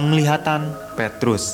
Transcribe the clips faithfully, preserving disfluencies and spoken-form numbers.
Penglihatan Petrus.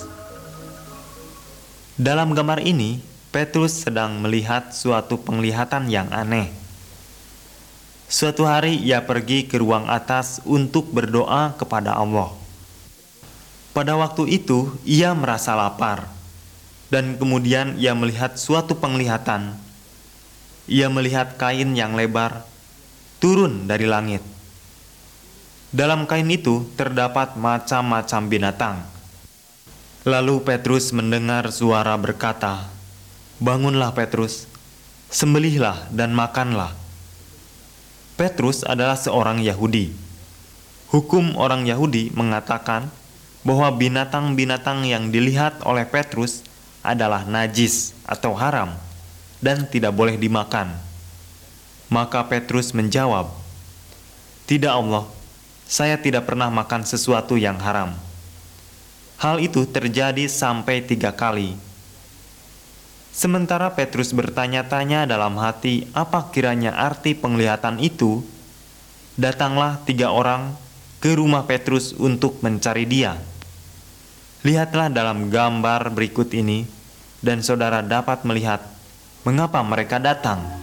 Dalam gambar ini, Petrus sedang melihat suatu penglihatan yang aneh. Suatu hari ia pergi ke ruang atas untuk berdoa kepada Allah. Pada waktu itu ia merasa lapar, dan kemudian ia melihat suatu penglihatan. Ia melihat kain yang lebar turun dari langit. Dalam kain itu terdapat macam-macam binatang. Lalu Petrus mendengar suara berkata, "Bangunlah Petrus, sembelihlah dan makanlah." Petrus adalah seorang Yahudi. Hukum orang Yahudi mengatakan bahwa binatang-binatang yang dilihat oleh Petrus adalah najis atau haram dan tidak boleh dimakan. Maka Petrus menjawab, "Tidak Allah, saya tidak pernah makan sesuatu yang haram." Hal itu terjadi sampai tiga kali. Sementara Petrus bertanya-tanya dalam hati apa kiranya arti penglihatan itu, datanglah tiga orang ke rumah Petrus untuk mencari dia. Lihatlah dalam gambar berikut ini, dan saudara dapat melihat mengapa mereka datang.